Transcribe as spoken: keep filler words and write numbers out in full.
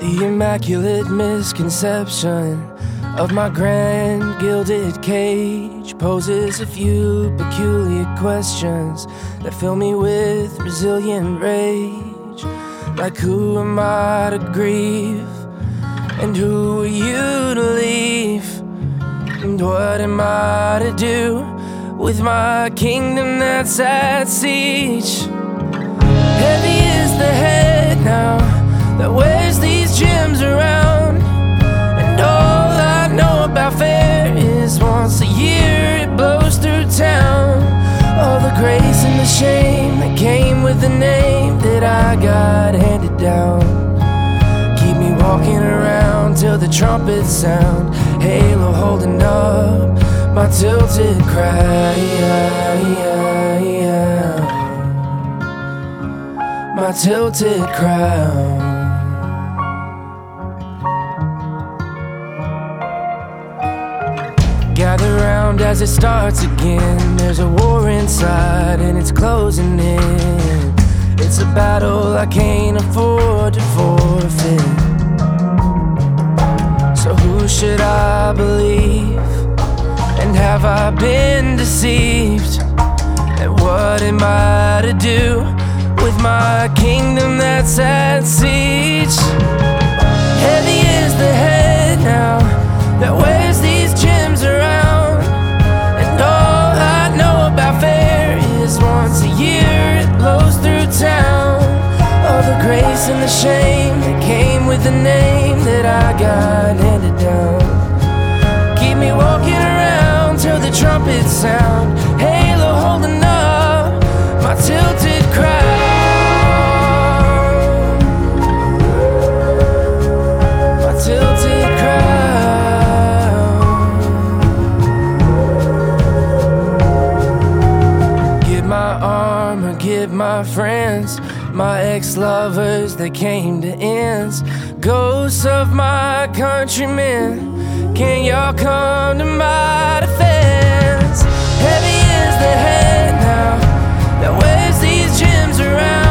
The immaculate misconception of my grand gilded cage poses a few peculiar questions that fill me with resilient rage. Like, who am I to grieve? And who are you to leave? And what am I to do with my kingdom that's at siege? Heavy is the head now that wears these gems around, and all I know about fair is once a year it blows through town. All the grace and the shame that came with the name that I got handed down. Keep me walking around till the trumpets sound, halo holding up my tilted crown, my tilted crown. Gather round as it starts again. There's a war inside and it's closing in. It's a battle I can't afford to forfeit. So who should I believe? And have I been deceived? And what am I to do with my kingdom that's at siege? Heavy is the head now that wears these gems around, and all I know about fair is once a year it blows through town. All the grace and the shame that came with the name that I got handed down. Keep me walking around till the trumpets sound, halo holding up my tilted crown, my tilted crown. Give my armor, give my friends, my ex-lovers that came to ends, ghosts of my countrymen, can y'all come to my defense? Heavy is the head now that wears these gems around,